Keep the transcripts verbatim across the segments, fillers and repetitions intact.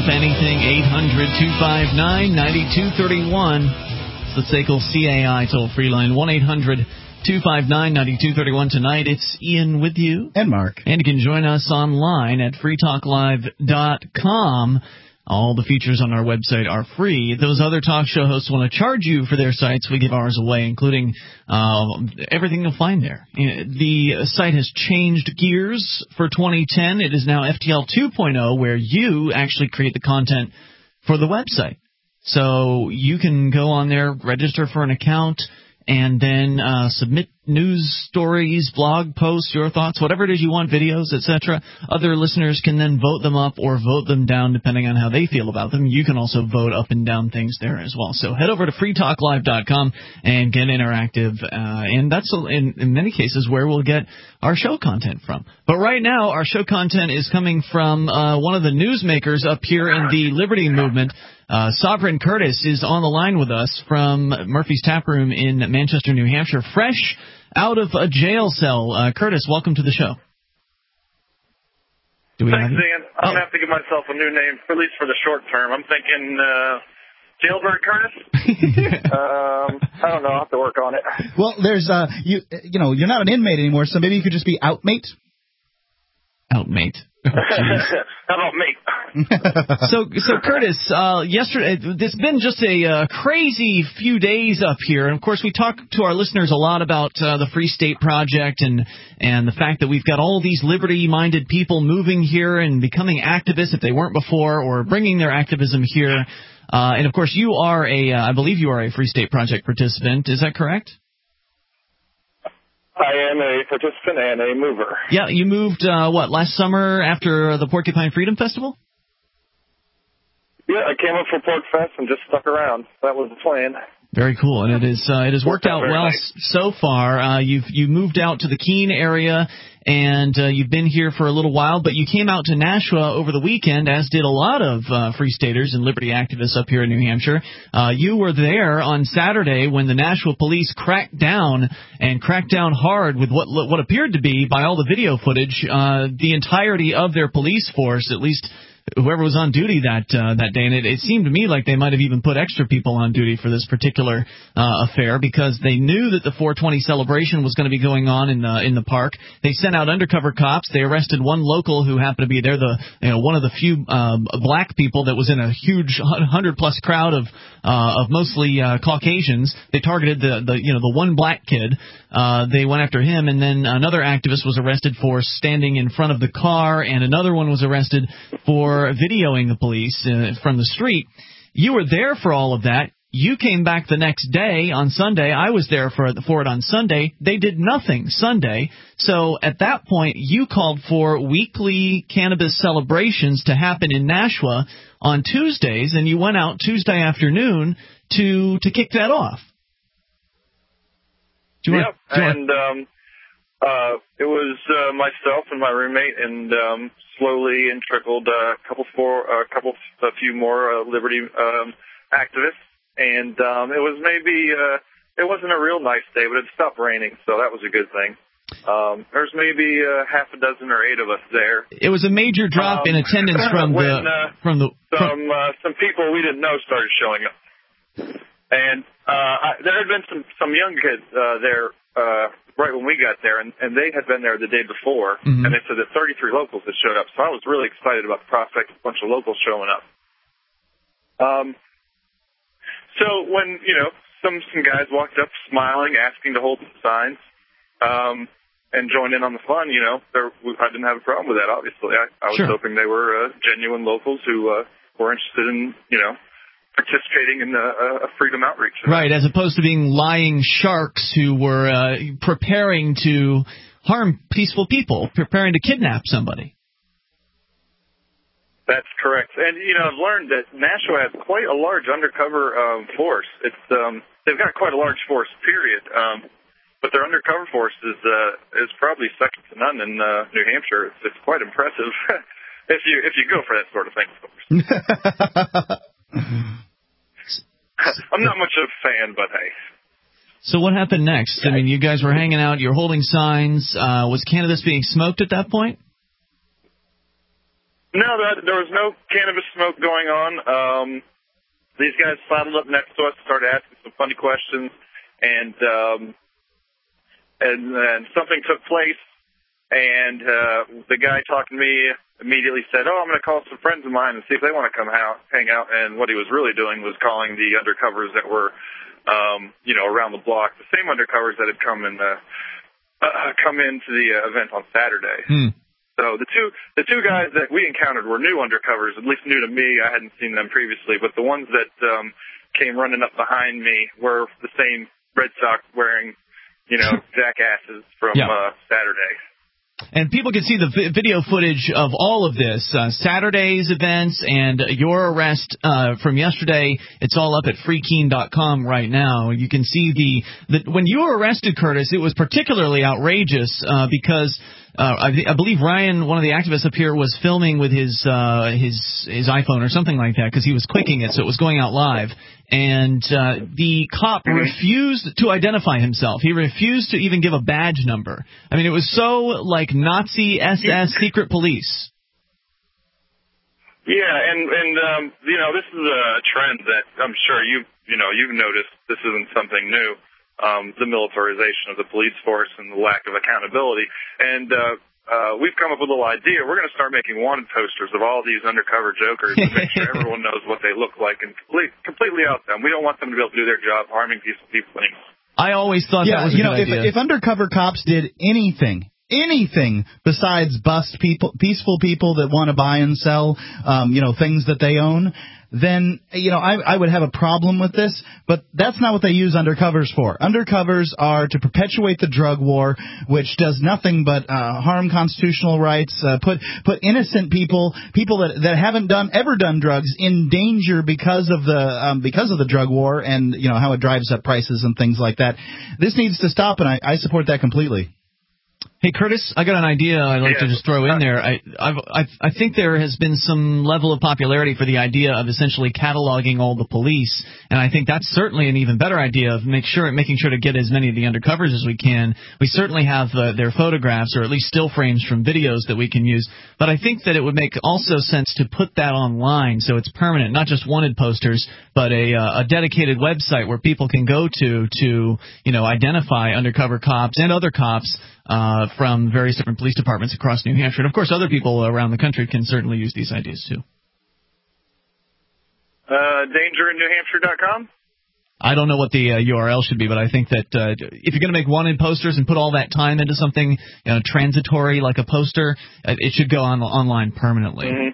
anything, eight hundred, two five nine, nine two three one. It's the S A C L C A I toll-free line, one eight hundred, two five nine, nine two three one. Tonight, it's Ian with you. And Mark. And you can join us online at free talk live dot com. All the features on our website are free. Those other talk show hosts want to charge you for their sites. We give ours away, including uh, everything you'll find there. The site has changed gears for twenty ten. It is now F T L two point oh, where you actually create the content for the website. So you can go on there, register for an account, and then uh, submit news stories, blog posts, your thoughts, whatever it is you want, videos, et cetera. Other listeners can then vote them up or vote them down depending on how they feel about them. You can also vote up and down things there as well. So head over to free talk live dot com and get interactive. Uh, and that's, in, in many cases, where we'll get our show content from. But right now, our show content is coming from uh, one of the newsmakers up here in the Liberty Movement. Uh, Sovereign Curtis is on the line with us from Murphy's Tap Room in Manchester, New Hampshire, fresh out of a jail cell. Uh, Curtis, welcome to the show. Do we Thanks, Ian. I'm oh. going to have to give myself a new name, at least for the short term. I'm thinking uh, Jailbird Curtis. um, I don't know. I'll have to work on it. Well, there's, uh, you you know, you're not an inmate anymore, so maybe you could just be outmate? Outmate. Oh, how about me? so, so Curtis, uh, yesterday, it's been just a uh, crazy few days up here. And, of course, we talk to our listeners a lot about uh, the Free State Project and, and the fact that we've got all these liberty-minded people moving here and becoming activists if they weren't before, or bringing their activism here. Uh, and, of course, you are a, uh, I believe you are a Free State Project participant. Is that correct? I am a participant and a mover. Yeah, you moved, uh, what, last summer after the Porcupine Freedom Festival? Yeah, I came up for Pork Fest and just stuck around. That was the plan. Very cool, and it is uh, it has worked, worked out, out well nice. so far. Uh, you've you moved out to the Keene area, and uh, you've been here for a little while, but you came out to Nashua over the weekend, as did a lot of uh, Free Staters and liberty activists up here in New Hampshire. Uh, you were there on Saturday when the Nashua police cracked down, and cracked down hard with what what appeared to be, by all the video footage, uh, the entirety of their police force, at least whoever was on duty that uh, that day. And it, it seemed to me like they might have even put extra people on duty for this particular uh, affair, because they knew that the four twenty celebration was going to be going on in the in the park. They sent out undercover cops. They arrested one local who happened to be there, the you know one of the few uh, black people that was in a huge hundred plus crowd of uh, of mostly uh, Caucasians. They targeted the, the you know the one black kid. Uh, they went after him, and then another activist was arrested for standing in front of the car, and another one was arrested for videoing the police uh, from the street. You were there for all of that. You came back the next day on Sunday. I was there for, for it on Sunday. They did nothing Sunday. So at that point, you called for weekly cannabis celebrations to happen in Nashua on Tuesdays, and you went out Tuesday afternoon to to kick that off. Do you yep, want, do you and want... um, uh, it was uh, myself and my roommate, and um, slowly and trickled uh, a couple, four, a couple, a few more uh, liberty um, activists, and um, it was maybe uh, it wasn't a real nice day, but it stopped raining, so that was a good thing. Um, there's maybe uh, half a dozen or eight of us there. It was a major drop um, in attendance from when, the uh, from the some from... Uh, some people we didn't know started showing up, and uh, I, there had been some some young kids uh, there. Uh, right when we got there, and, and they had been there the day before, mm-hmm. and they said that thirty-three locals had showed up. So I was really excited about the prospect of a bunch of locals showing up. Um, so when, you know, some, some guys walked up smiling, asking to hold the signs, um, and join in on the fun, you know, there, I didn't have a problem with that, obviously. I, I was sure. hoping they were uh, genuine locals who uh, were interested in, you know, participating in the uh, freedom outreach. Right, as opposed to being lying sharks who were uh, preparing to harm peaceful people, preparing to kidnap somebody. That's correct. And, you know, I've learned that Nashua has quite a large undercover um, force. It's um, they've got quite a large force, period. Um, but their undercover force is uh, is probably second to none in uh, New Hampshire. It's, it's quite impressive if you if you go for that sort of thing, of course. I'm not much of a fan, but hey. So what happened next? I mean, you guys were hanging out, you're holding signs. Uh, was cannabis being smoked at that point? No, that, there was no cannabis smoke going on. Um, these guys sidled up next to us, started asking some funny questions, and um, and then something took place, and uh, the guy talking to me immediately said, oh, I'm going to call some friends of mine and see if they want to come out, hang out. And what he was really doing was calling the undercovers that were, um, you know, around the block, the same undercovers that had come in the, uh, come into the uh, event on Saturday. Hmm. So the two, the two guys that we encountered were new undercovers, at least new to me. I hadn't seen them previously, but the ones that, um, came running up behind me were the same Red Sox wearing, you know, jackasses from, yeah. uh, Saturday. And people can see the vi- video footage of all of this, uh, Saturday's events and your arrest uh, from yesterday. It's all up at free keene dot com right now. You can see the, the when you were arrested, Curtis, it was particularly outrageous uh, because uh, I, I believe Ryan, one of the activists up here, was filming with his uh, his his iPhone or something like that because he was clicking it, so it was going out live. And uh, the cop refused to identify himself. He refused to even give a badge number. I mean, it was so like Nazi S S secret police. Yeah, and and um, you know, this is a trend that I'm sure you you know you've noticed. This isn't something new. Um, the militarization of the police force and the lack of accountability. And uh, uh, we've come up with a little idea. We're going to start making wanted posters of all these undercover jokers to make sure everyone knows what they look like and complete, completely out them. We don't want them to be able to do their job harming peaceful people anymore. I always thought yeah, that was a you know, good if, idea. if undercover cops did anything, anything besides bust people, peaceful people that want to buy and sell, um, you know, things that they own, then, you know, I, I would have a problem with this, but that's not what they use undercovers for. Undercovers are to perpetuate the drug war, which does nothing but uh, harm constitutional rights, uh, put put innocent people, people that, that haven't done ever done drugs, in danger because of the um, because of the drug war and, you know, how it drives up prices and things like that. This needs to stop, and I, I support that completely. Hey, Curtis, I got an idea I'd like yeah. to just throw in there. I I've, I've, I think there has been some level of popularity for the idea of essentially cataloging all the police, and I think that's certainly an even better idea of make sure, making sure to get as many of the undercovers as we can. We certainly have uh, their photographs or at least still frames from videos that we can use, but I think that it would make also sense to put that online so it's permanent, not just wanted posters, but a, uh, a dedicated website where people can go to to you know identify undercover cops and other cops Uh, from various different police departments across New Hampshire. And, of course, other people around the country can certainly use these ideas, too. Uh, danger in new hampshire dot com? I don't know what the uh, U R L should be, but I think that uh, if you're going to make wanted posters and put all that time into something you know, transitory like a poster, uh, it should go on online permanently. Mm-hmm.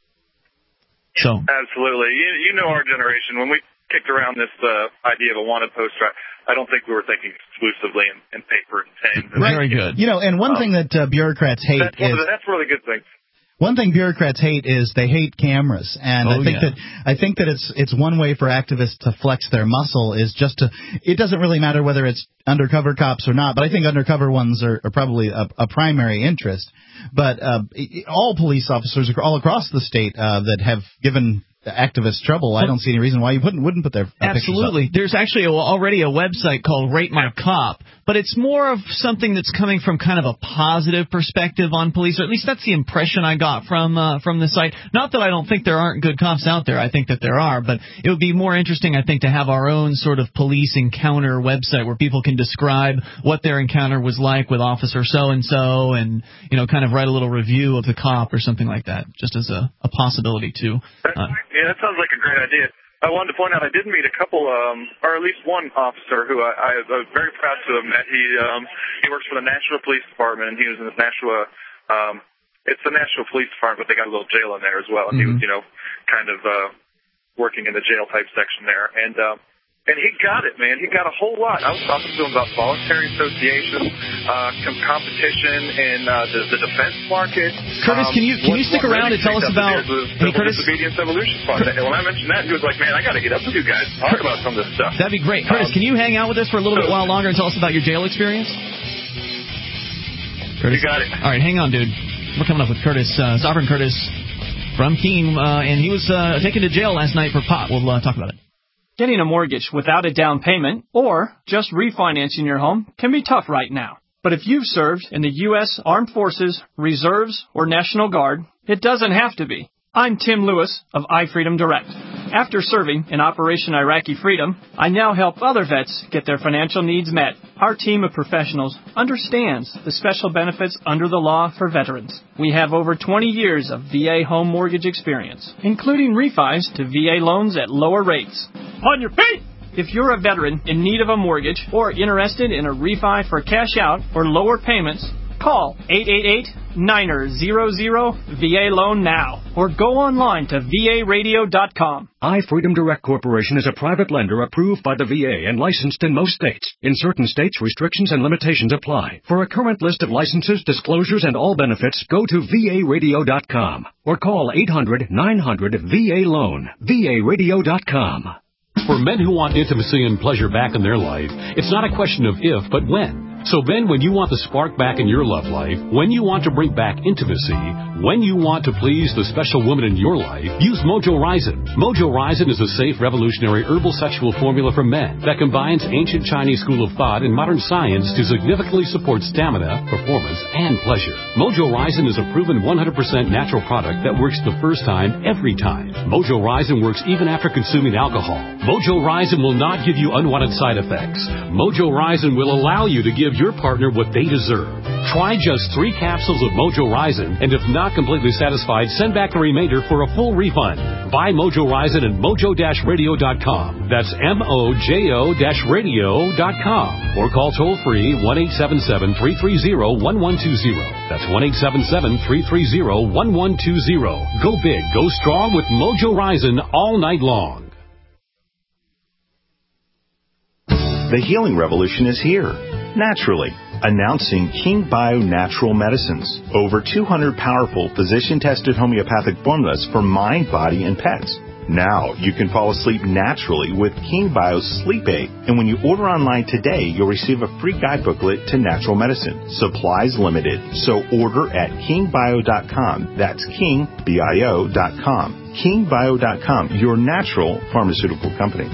So Absolutely. You, you know our generation. When we kicked around this uh, idea of a wanted poster, I, I don't think we were thinking exclusively in, in paper and pen. Right. Very good. You know, and one um, thing that uh, bureaucrats hate that's is... The, that's really good thing. One thing bureaucrats hate is they hate cameras, and oh, I think yeah. that I think that it's it's one way for activists to flex their muscle is just to. It doesn't really matter whether it's undercover cops or not, but I think undercover ones are, are probably a, a primary interest. But uh, all police officers all across the state uh, that have given activists trouble, I don't see any reason why you wouldn't wouldn't put their uh, Absolutely. There's actually a, already a website called Rate My Cop, but it's more of something that's coming from kind of a positive perspective on police, or at least that's the impression I got from uh, from the site. Not that I don't think there aren't good cops out there. I think that there are, but it would be more interesting, I think, to have our own sort of police encounter website where people can describe what their encounter was like with Officer so-and-so and, you know, kind of write a little review of the cop or something like that, just as a, a possibility, too. Uh, Yeah, that sounds like a great idea. I wanted to point out I did meet a couple, um, or at least one officer who I, I, I was very proud to have met. He um, he works for the Nashua Police Department, and he was in the Nashua. Um, it's the Nashua Police Department, but they got a little jail in there as well, and mm-hmm. he was, you know, kind of uh, working in the jail type section there, and. Uh, And he got it, man. He got a whole lot. I was talking to him about voluntary association, uh, com- competition in uh, the, the defense market. Curtis, um, can you can you stick around and tell us about? The, hey, the Curtis. Disobedience Evolution Fund. And when I mentioned that, he was like, "Man, I got to get up with you guys and talk about some of this stuff." That'd be great, Curtis. Um, can you hang out with us for a little bit while longer and tell us about your jail experience? Curtis? You got it. All right, hang on, dude. We're coming up with Curtis, uh, Sovereign Curtis from Keene, uh, and he was uh, taken to jail last night for pot. We'll uh, talk about it. Getting a mortgage without a down payment or just refinancing your home can be tough right now. But if you've served in the U S Armed Forces, Reserves, or National Guard, It doesn't have to be. I'm Tim Lewis of iFreedom Direct. After serving in Operation Iraqi Freedom, I now help other vets get their financial needs met. Our team of professionals understands the special benefits under the law for veterans. We have over twenty years of V A home mortgage experience, including refis to V A loans at lower rates. On your feet! If you're a veteran in need of a mortgage or interested in a refi for cash out or lower payments, call eight eight eight, nine zero zero, V A loan now or go online to V A radio dot com. iFreedom Direct Corporation is a private lender approved by the V A and licensed in most states. In certain states, restrictions and limitations apply. For a current list of licenses, disclosures, and all benefits, go to V A radio dot com or call eight hundred, nine hundred, V A loan. V A radio dot com. For men who want intimacy and pleasure back in their life, it's not a question of if, but when. So Ben, when you want the spark back in your love life, when you want to bring back intimacy, when you want to please the special woman in your life, use Mojo Ryzen. Mojo Ryzen is a safe, revolutionary herbal sexual formula for men that combines ancient Chinese school of thought and modern science to significantly support stamina, performance, and pleasure. Mojo Ryzen is a proven one hundred percent natural product that works the first time, every time. Mojo Ryzen works even after consuming alcohol. Mojo Ryzen will not give you unwanted side effects. Mojo Ryzen will allow you to give your partner what they deserve. Try just three capsules of Mojo Ryzen, and if not completely satisfied, send back the remainder for a full refund. Buy Mojo Ryzen at mojo radio dot com. That's M O J O radio dot com. Or call toll-free one eight seven seven, three three zero, one one two zero. That's one eight seven seven, three three zero, one one two zero. Go big, go strong with Mojo Ryzen all night long. The healing revolution is here. Naturally, announcing King Bio Natural Medicines. Over two hundred powerful physician-tested homeopathic formulas for mind, body, and pets. Now you can fall asleep naturally with King Bio's Sleep Aid. And when you order online today, you'll receive a free guide booklet to natural medicine. Supplies limited, so order at king bio dot com. That's king bio dot com. king bio dot com, your natural pharmaceutical company.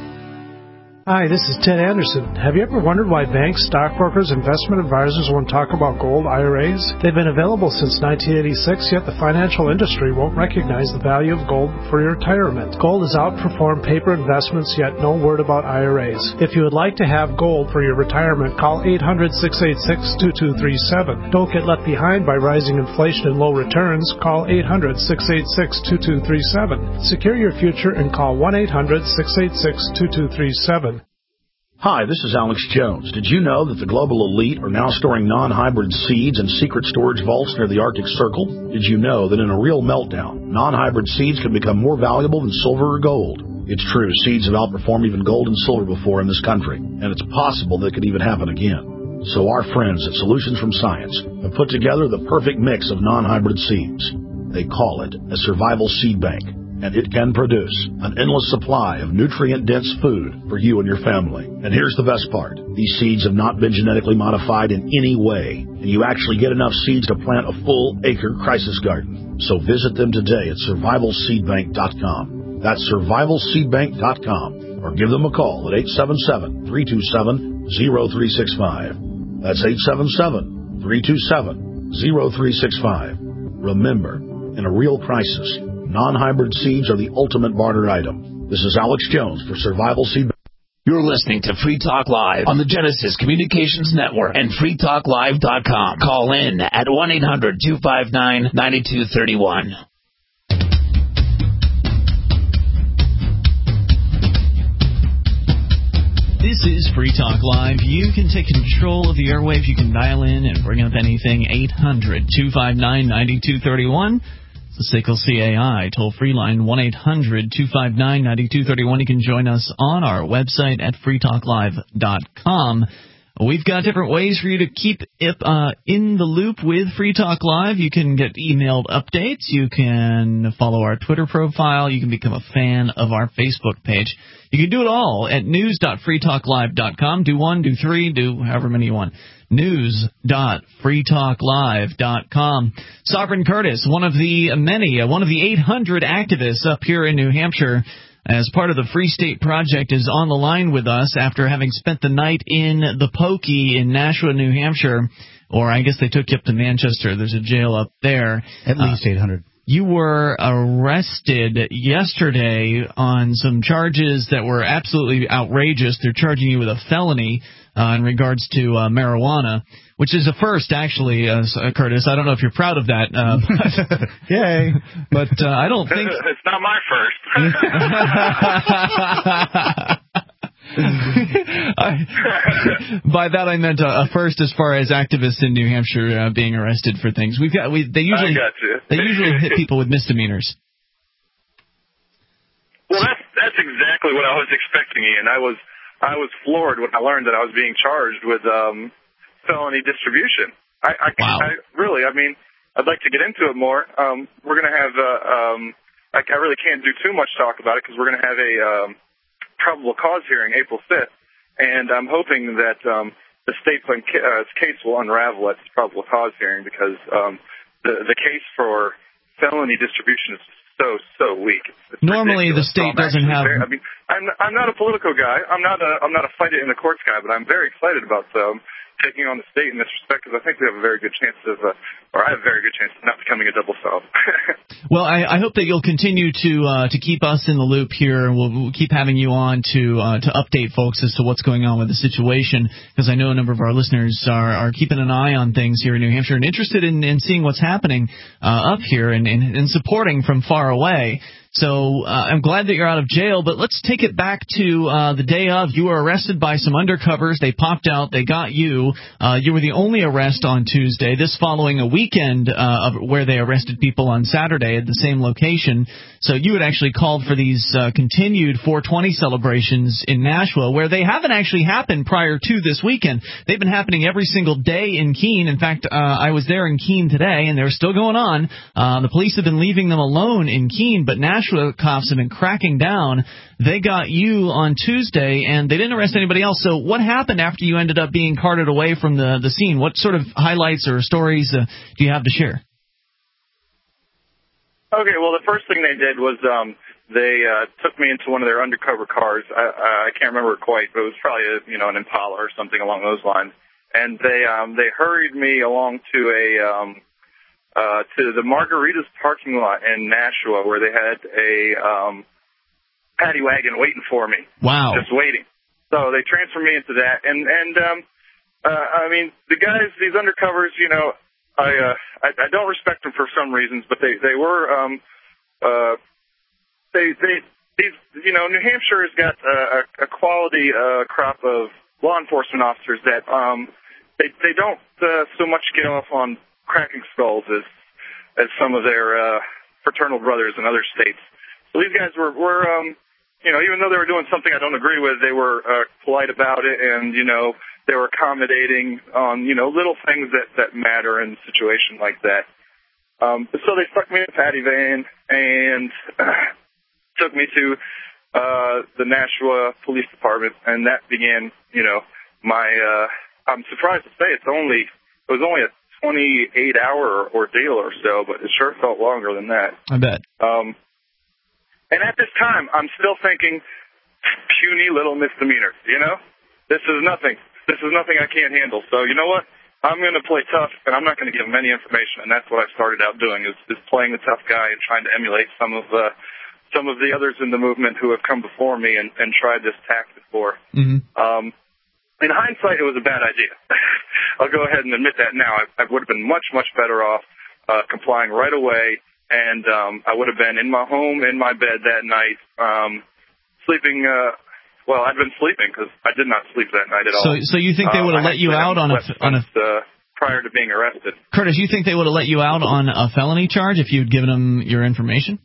Hi, this is Ted Anderson. Have you ever wondered why banks, stockbrokers, investment advisors won't talk about gold I R As? They've been available since nineteen eighty-six, yet the financial industry won't recognize the value of gold for your retirement. Gold has outperformed paper investments, yet no word about I R As. If you would like to have gold for your retirement, call eight hundred, six eight six, two two three seven. Don't get left behind by rising inflation and low returns. Call eight hundred, six eight six, two two three seven. Secure your future and call one eight hundred, six eight six, two two three seven. Hi, this is Alex Jones. Did you know that the global elite are now storing non-hybrid seeds in secret storage vaults near the Arctic Circle? Did you know that in a real meltdown, non-hybrid seeds can become more valuable than silver or gold? It's true, seeds have outperformed even gold and silver before in this country, and it's possible that it could even happen again. So our friends at Solutions from Science have put together the perfect mix of non-hybrid seeds. They call it a survival seed bank, and it can produce an endless supply of nutrient-dense food for you and your family. And here's the best part. These seeds have not been genetically modified in any way, and you actually get enough seeds to plant a full-acre crisis garden. So visit them today at survival seed bank dot com. That's survival seed bank dot com. Or give them a call at eight seven seven, three two seven, zero three six five. That's eight seven seven, three two seven, zero three six five. Remember, in a real crisis, non-hybrid seeds are the ultimate barter item. This is Alex Jones for Survival Seed. You're listening to Free Talk Live on the Genesis Communications Network and free talk live dot com. Call in at one eight hundred, two five nine, nine two three one. This is Free Talk Live. You can take control of the airwaves. You can dial in and bring up anything. eight hundred, two five nine, nine two three one. The S I C L C A I toll-free line, one eight hundred, two five nine, nine two three one. You can join us on our website at free talk live dot com. We've got different ways for you to keep it, uh, in the loop with Free Talk Live. You can get emailed updates. You can follow our Twitter profile. You can become a fan of our Facebook page. You can do it all at news dot free talk live dot com. Do one, do three, do however many you want. news dot free talk live dot com. Sovereign Curtis, one of the many, uh, one of the eight hundred activists up here in New Hampshire as part of the Free State Project, is on the line with us after having spent the night in the Pokey in Nashua, New Hampshire. or I guess they took you up to Manchester. There's a jail up there. At least uh, eight hundred. You were arrested yesterday on some charges that were absolutely outrageous. They're charging you with a felony uh, in regards to uh, marijuana, which is a first, actually, uh, Curtis. I don't know if you're proud of that. Uh, but, Yay. But uh, I don't think... It's not my first. I, by that I meant a, a first as far as activists in New Hampshire uh, being arrested for things. We've got we they usually they usually hit people with misdemeanors. Well, that's that's exactly what I was expecting, Ian. I was I was floored when I learned that I was being charged with um, felony distribution. I, I, wow. I really, I mean, I'd like to get into it more. Um, we're going to have uh, um, I, I really can't do too much talk about it because we're going to have a um, probable cause hearing April fifth, and I'm hoping that um, the state uh, case will unravel at this probable cause hearing because um, the the case for felony distribution is so so weak. It's, it's Normally, ridiculous. the state so doesn't have. Very, I mean, I'm I'm not a political guy. I'm not a I'm not a fight it in the courts guy, but I'm very excited about um, taking on the state in this respect because I think we have a very good chance of, uh, or I have a very good chance of not becoming a double solve. Well, I, I hope that you'll continue to uh, to keep us in the loop here, and we'll, we'll keep having you on to uh, to update folks as to what's going on with the situation, because I know a number of our listeners are, are keeping an eye on things here in New Hampshire and interested in, in seeing what's happening uh, up here and, and, and supporting from far away. So uh, I'm glad that you're out of jail, but let's take it back to uh, the day of. You were arrested by some undercovers. They popped out. They got you. Uh, you were the only arrest on Tuesday, this following a weekend uh, of where they arrested people on Saturday at the same location. So you had actually called for these uh, continued four twenty celebrations in Nashua, where they haven't actually happened prior to this weekend. They've been happening every single day in Keene. In fact, uh, I was there in Keene today, and they're still going on. Uh, the police have been leaving them alone in Keene, but Nashua cops have been cracking down. They got you on Tuesday, and they didn't arrest anybody else. So what happened after you ended up being carted away from the, the scene? What sort of highlights or stories uh, do you have to share? Okay, well, the first thing they did was um, they uh, took me into one of their undercover cars. I, I can't remember it quite, but it was probably a, you know an Impala or something along those lines. And they um, they hurried me along to a um, Uh, to the Margaritas parking lot in Nashua, where they had a um, paddy wagon waiting for me. Wow! Just waiting. So they transferred me into that, and and um, uh, I mean the guys, these undercovers, you know, I, uh, I I don't respect them for some reasons, but they they were um, uh, they they these you know New Hampshire has got a, a quality uh, crop of law enforcement officers that um, they they don't uh, so much get off on cracking skulls as as some of their uh, fraternal brothers in other states. So these guys were, were um, you know, even though they were doing something I don't agree with, they were uh, polite about it, and, you know, they were accommodating on, you know, little things that, that matter in a situation like that. Um, so they stuck me in a paddy van and uh, took me to uh, the Nashua Police Department, and that began, you know, my, uh, I'm surprised to say it's only, it was only a twenty-eight hour ordeal or so, but it sure felt longer than that. I bet. Um, and at this time, I'm still thinking, puny little misdemeanor, you know? This is nothing. This is nothing I can't handle. So, you know what? I'm going to play tough, and I'm not going to give them any information. And that's what I started out doing, is, is playing the tough guy and trying to emulate some of uh, some of the others in the movement who have come before me and, and tried this tack before. Mm-hmm. Um, in hindsight, it was a bad idea. I'll go ahead and admit that now. I, I would have been much, much better off uh, complying right away, and um, I would have been in my home, in my bed that night, um, sleeping. Uh, well, I'd been sleeping because I did not sleep that night at so, all. So you think they would have uh, let you out on a on a uh, prior to being arrested? Curtis, you think they would have let you out on a felony charge if you'd given them your information?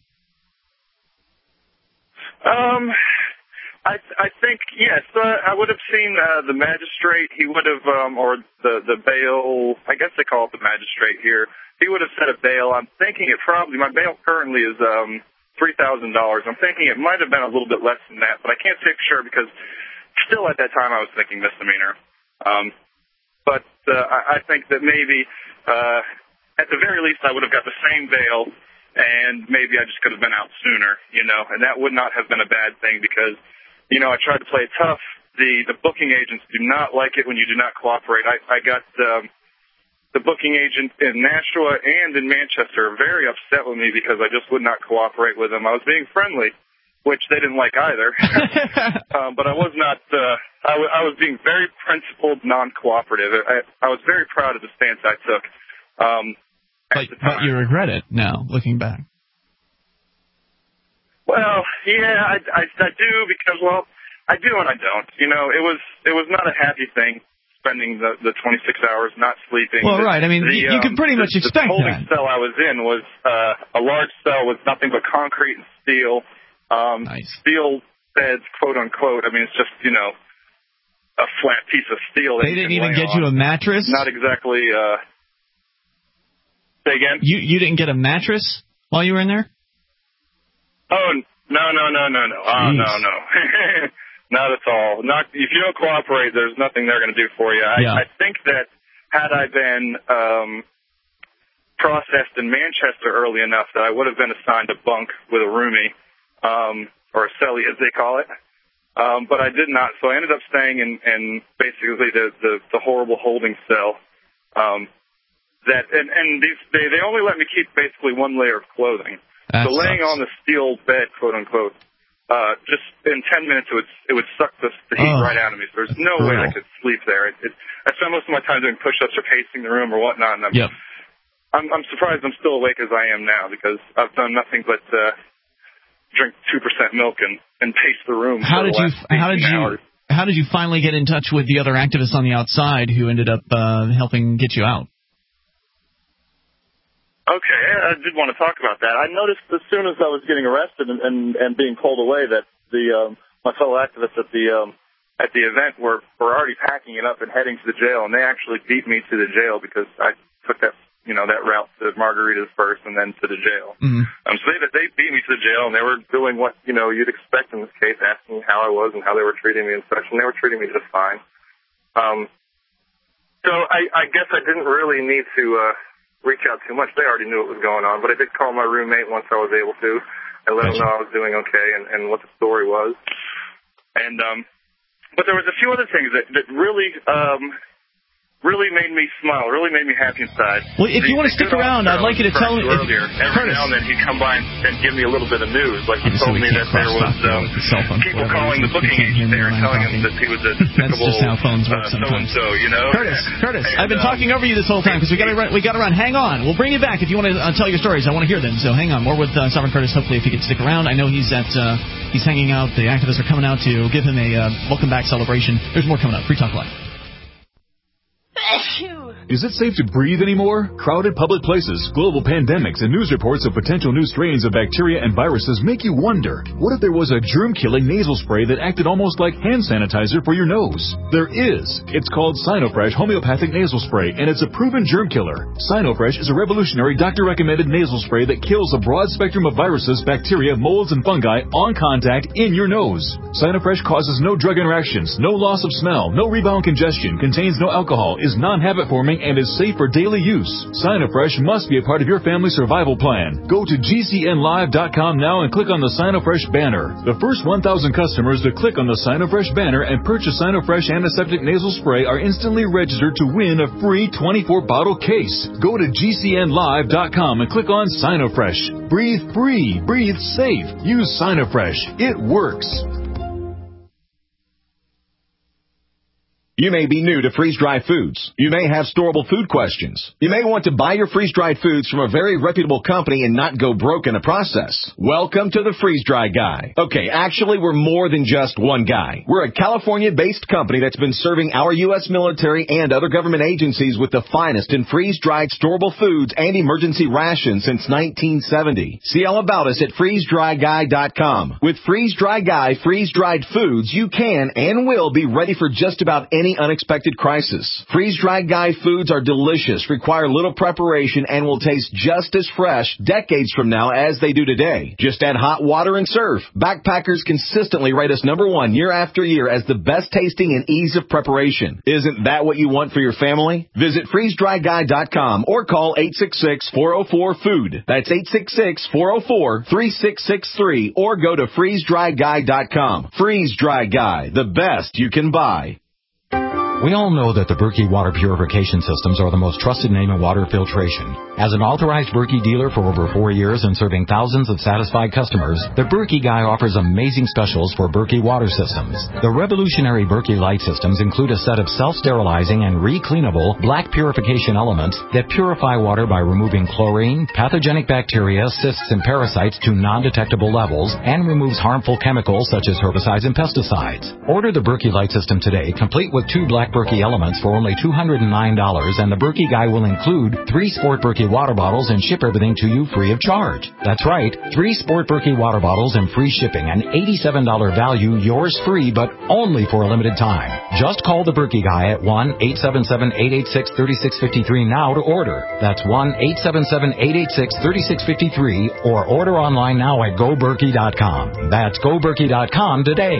Um. I, I think, yes, uh, I would have seen uh, the magistrate. He would have, um, or the, the bail, I guess they call it the magistrate here. He would have set a bail. I'm thinking it probably, my bail currently is um, three thousand dollars. I'm thinking it might have been a little bit less than that, but I can't say for sure because still at that time I was thinking misdemeanor. Um, but uh, I, I think that maybe uh, at the very least I would have got the same bail, and maybe I just could have been out sooner, you know, and that would not have been a bad thing because, you know, I tried to play it tough. The the booking agents do not like it when you do not cooperate. I, I got um, the booking agent in Nashua and in Manchester are very upset with me because I just would not cooperate with them. I was being friendly, which they didn't like either. um, but I was not, uh, I, w- I was being very principled, non-cooperative. I, I was very proud of the stance I took. Um, but, but you regret it now, looking back. Well, yeah, I, I, I do because, well, I do and I don't. You know, it was, it was not a happy thing spending the, the twenty-six hours not sleeping. Well, the, right. I mean, the, you, you um, can pretty the, much expect the holding that. cell I was in was uh, a large cell with nothing but concrete and steel. Um, nice. Steel beds, quote unquote. I mean, it's just, you know, a flat piece of steel. That They you didn't can even lay get on. you a mattress? Not exactly, uh, say again? You, you didn't get a mattress while you were in there? Oh, no, no, no, no, no. Oh, no, no. Not at all. Not, if you don't cooperate, there's nothing they're going to do for you. I, yeah. I think that had I been, um, processed in Manchester early enough that I would have been assigned a bunk with a roomie. Um, or a cellie, as they call it. Um, but I did not, so I ended up staying in, in basically the, the, the horrible holding cell. Um, that, and, and these, they, they only let me keep basically one layer of clothing. That so laying sucks. on the steel bed, quote unquote, uh, just in ten minutes it would, it would suck the, the heat oh, right out of me. So there's no way I could sleep there. It, it, I spend most of my time doing push-ups or pacing the room or whatnot, and I'm, yep. I'm, I'm surprised I'm still awake as I am now because I've done nothing but, uh, drink two percent milk and, and pace the room. How did you how did you hours. how did you finally get in touch with the other activists on the outside who ended up uh, helping get you out? Okay, I did want to talk about that. I noticed as soon as I was getting arrested and and, and being pulled away that the um, my fellow activists at the um, at the event were were already packing it up and heading to the jail, and they actually beat me to the jail because I took that. You know, that route to Margaritas first and then to the jail. Mm-hmm. Um, so they, they beat me to the jail, and they were doing what, you know, you'd expect in this case, asking how I was and how they were treating me and such, and they were treating me just fine. Um, so I, I guess I didn't really need to uh, reach out too much. They already knew what was going on, but I did call my roommate once I was able to. I let him know I was doing okay and, and what the story was. And um, but there was a few other things that, that really... Um, really made me smile, really made me happy inside. Well, if you want to stick around, I'd like you to tell me. Earlier, every Curtis. now and then he'd come by and, and give me a little bit of news. Like he told me that there was um, people calling the booking agent there and telling him that he was a despicable That's just how phones work uh, sometimes. so-and-so, you know? Curtis, Curtis, and, I've been um, talking over you this whole time because we got to run. We got to run. Hang on, we'll bring you back if you want to uh, tell your stories. I want to hear them. So hang on. More with uh, Sovereign Curtis. Hopefully, if he can stick around. I know he's at uh, he's hanging out. The activists are coming out to give him a uh, welcome back celebration. There's more coming up. Free Talk Live. Is it safe to breathe anymore? Crowded public places, global pandemics, and news reports of potential new strains of bacteria and viruses make you wonder, what if there was a germ-killing nasal spray that acted almost like hand sanitizer for your nose? There is. It's called Sinofresh Homeopathic Nasal Spray, and it's a proven germ killer. Sinofresh is a revolutionary doctor-recommended nasal spray that kills a broad spectrum of viruses, bacteria, molds, and fungi on contact in your nose. Sinofresh causes no drug interactions, no loss of smell, no rebound congestion, contains no alcohol, is non-habit forming, and is safe for daily use. Sinofresh must be a part of your family survival plan. Go to G C N live dot com now and click on the Sinofresh banner. The first one thousand customers to click on the Sinofresh banner and purchase Sinofresh Antiseptic Nasal Spray are instantly registered to win a free twenty-four bottle case. Go to G C N live dot com and click on Sinofresh. Breathe free. Breathe safe. Use Sinofresh. It works. You may be new to freeze-dried foods. You may have storable food questions. You may want to buy your freeze-dried foods from a very reputable company and not go broke in the process. Welcome to the Freeze-Dry Guy. Okay, actually, we're more than just one guy. We're a California-based company that's been serving our U S military and other government agencies with the finest in freeze-dried storable foods and emergency rations since nineteen seventy. See all about us at freeze dry guy dot com. With Freeze-Dry Guy freeze-dried foods, you can and will be ready for just about any unexpected crisis. Freeze-Dried Guy foods are delicious, require little preparation, and will taste just as fresh decades from now as they do today. Just add hot water and serve. Backpackers consistently rate us number one year after year as the best tasting and ease of preparation. Isn't that what you want for your family? Visit freeze dry guy dot com or call eight six six, four oh four, food. That's eight six six, four oh four, three six six three or go to freeze dry guy dot com. Freeze-Dry Guy, the best you can buy. We all know that the Berkey water purification systems are the most trusted name in water filtration. As an authorized Berkey dealer for over four years and serving thousands of satisfied customers, the Berkey Guy offers amazing specials for Berkey water systems. The revolutionary Berkey Light systems include a set of self-sterilizing and re-cleanable black purification elements that purify water by removing chlorine, pathogenic bacteria, cysts, and parasites to non-detectable levels and removes harmful chemicals such as herbicides and pesticides. Order the Berkey Light system today, complete with two black Berkey elements for only two hundred nine dollars, and the Berkey Guy will include three Sport Berkey water bottles and ship everything to you free of charge. That's right, three Sport Berkey water bottles and free shipping, an eighty-seven dollars value, yours free, but only for a limited time. Just call the Berkey Guy at one eight seven seven, eight eight six, three six five three now to order. That's one eight seven seven, eight eight six, three six five three, or order online now at go berkey dot com. That's go berkey dot com today.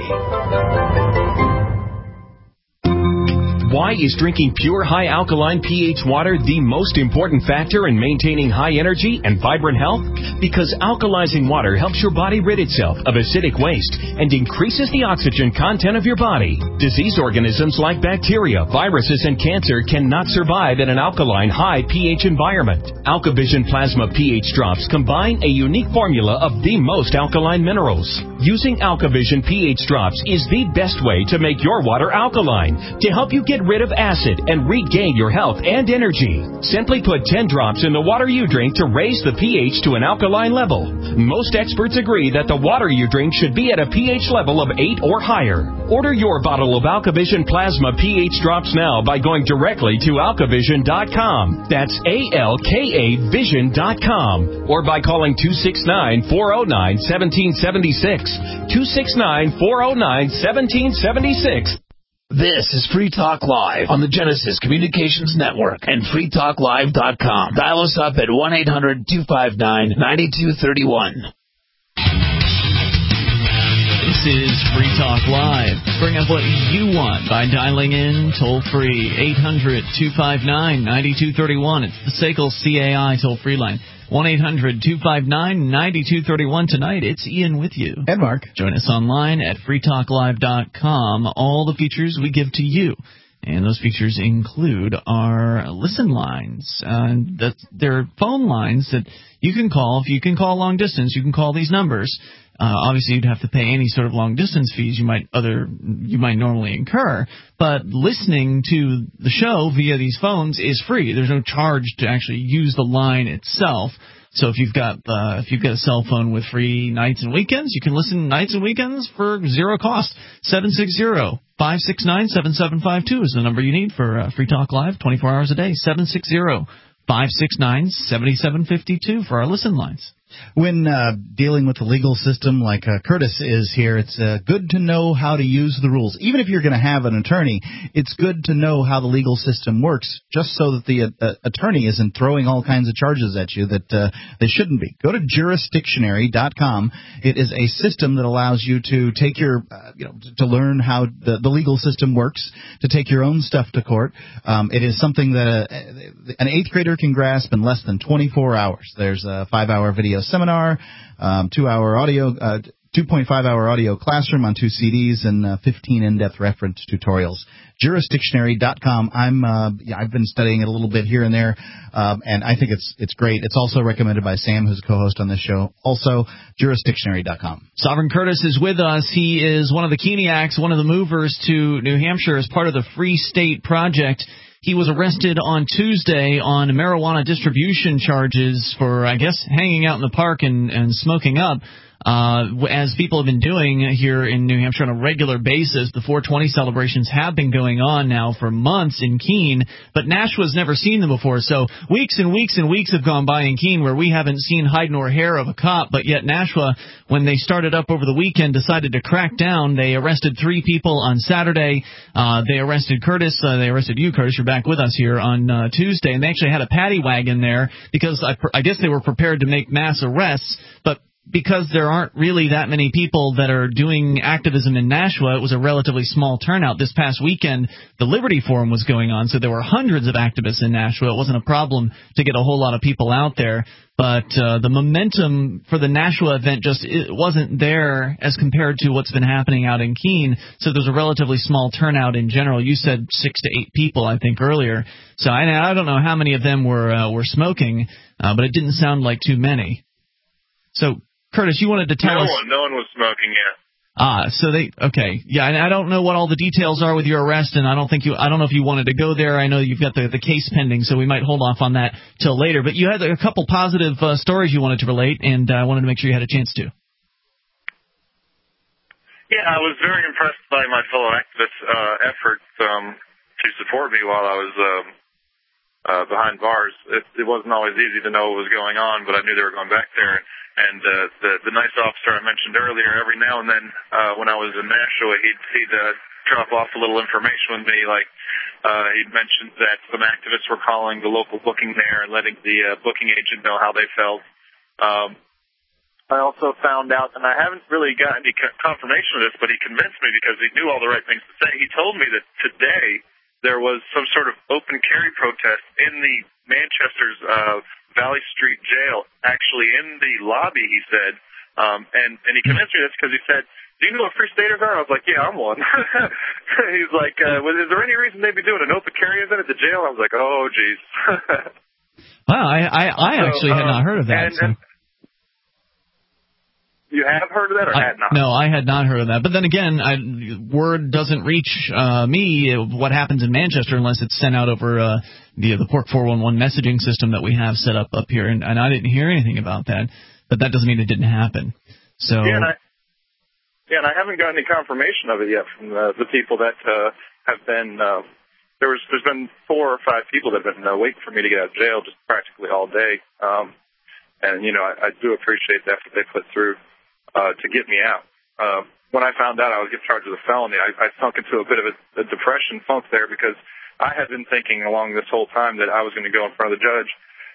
Why is drinking pure high alkaline pH water the most important factor in maintaining high energy and vibrant health? Because alkalizing water helps your body rid itself of acidic waste and increases the oxygen content of your body. Disease organisms like bacteria, viruses, and cancer cannot survive in an alkaline high pH environment. AlkaVision Plasma pH drops combine a unique formula of the most alkaline minerals. Using AlkaVision pH drops is the best way to make your water alkaline to help you get rid of acid and regain your health and energy. Simply put ten drops in the water you drink to raise the pH to an alkaline level. Most experts agree that the water you drink should be at a pH level of eight or higher. Order your bottle of AlkaVision Plasma pH drops now by going directly to alka vision dot com. That's A L K A vision dot com. Or by calling two six nine, four oh nine, one seven seven six. two six nine, four oh nine, one seven seven six. This is Free Talk Live on the Genesis Communications Network and free talk live dot com. Dial us up at one eight hundred, two five nine, nine two three one. This is Free Talk Live. Bring up what you want by dialing in toll-free eight hundred, two five nine, nine two three one. It's the S A C L C A I toll-free line. one eight hundred, two five nine, nine two three one. Tonight, it's Ian with you. And Mark. Join us online at free talk live dot com. All the features we give to you. And those features include our listen lines. Uh, that they're phone lines that you can call. If you can call long distance, you can call these numbers. Uh, obviously, you'd have to pay any sort of long distance fees you might other you might normally incur. But listening to the show via these phones is free. There's no charge to actually use the line itself. So if you've got uh, if you've got a cell phone with free nights and weekends, you can listen nights and weekends for zero cost. seven six zero, five six nine, seven seven five two is the number you need for uh, Free Talk Live, twenty-four hours a day. seven six zero, five six nine, seven seven five two for our listen lines. When uh, dealing with the legal system like uh, Curtis is here, it's uh, good to know how to use the rules. Even if you're going to have an attorney, it's good to know how the legal system works, just so that the uh, attorney isn't throwing all kinds of charges at you that uh, they shouldn't be. Go to juris dictionary dot com. It is a system that allows you to take your, uh, you know, to learn how the, the legal system works, to take your own stuff to court. Um, it is something that uh, an eighth grader can grasp in less than twenty-four hours. There's a five-hour video seminar, um, two-hour audio, uh, two point five hour audio classroom on two C Ds, and uh, fifteen in-depth reference tutorials. juris dictionary dot com. I'm, uh, yeah, I've been studying it a little bit here and there, um, and I think it's it's great. It's also recommended by Sam, who's a co-host on this show. Also, juris dictionary dot com. Sovereign Curtis is with us. He is one of the Keeniacs, one of the movers to New Hampshire as part of the Free State Project. He was arrested on Tuesday on marijuana distribution charges for, I guess, hanging out in the park and, and smoking up. Uh, as people have been doing here in New Hampshire on a regular basis. The four twenty celebrations have been going on now for months in Keene, but Nashua's never seen them before. So weeks and weeks and weeks have gone by in Keene where we haven't seen hide nor hair of a cop, but yet Nashua, when they started up over the weekend, decided to crack down. They arrested three people on Saturday. Uh, they arrested Curtis. Uh, they arrested you, Curtis. You're back with us here on uh, Tuesday, and they actually had a paddy wagon there because I, I guess they were prepared to make mass arrests, but because there aren't really that many people that are doing activism in Nashua, it was a relatively small turnout. This past weekend, the Liberty Forum was going on, so there were hundreds of activists in Nashua. It wasn't a problem to get a whole lot of people out there. But uh, the momentum for the Nashua event just it wasn't there as compared to what's been happening out in Keene. So there's a relatively small turnout in general. You said six to eight people, I think, earlier. So I, I don't know how many of them were uh, were smoking, uh, but it didn't sound like too many. So, Curtis, you wanted to tell no us... No one, no one was smoking yet. Ah, so they okay, yeah, and I don't know what all the details are with your arrest, and I don't think you, I don't know if you wanted to go there. I know you've got the the case pending, so we might hold off on that till later. But you had a couple positive uh, stories you wanted to relate, and I uh, wanted to make sure you had a chance to. Yeah, I was very impressed by my fellow activists' uh, efforts um, to support me while I was um, uh, behind bars. It, it wasn't always easy to know what was going on, but I knew they were going back there. And uh, the the nice officer I mentioned earlier, every now and then uh, when I was in Nashua, he'd, he'd uh, drop off a little information with me. Like uh, he'd mentioned that some activists were calling the local booking there and letting the uh, booking agent know how they felt. Um, I also found out, and I haven't really got any confirmation of this, but he convinced me because he knew all the right things to say. He told me that today there was some sort of open carry protest in the Manchester's uh, Valley Street Jail, actually in the lobby, he said. Um, and, and he convinced me this because he said, do you know what Free Staters are? I was like, yeah, I'm one. He's like, uh, well, is there any reason they'd be doing an open carry event at the jail? I was like, oh, geez. Wow, I, I, I so, actually had um, not heard of that. And, so. and you have heard of that or I, had not? No, I had not heard of that. But then again, I, word doesn't reach uh, me what happens in Manchester unless it's sent out over uh, the the Port four one one messaging system that we have set up up here, and, and I didn't hear anything about that. But that doesn't mean it didn't happen. So yeah, and I, yeah, and I haven't got any confirmation of it yet from the, the people that uh, have been. Uh, there was there's been four or five people that have been uh, waiting for me to get out of jail just practically all day, um, and you know I, I do appreciate the effort they put through uh, to get me out. Uh, when I found out I was getting charged with a felony, I, I sunk into a bit of a, a depression funk there because I had been thinking along this whole time that I was going to go in front of the judge,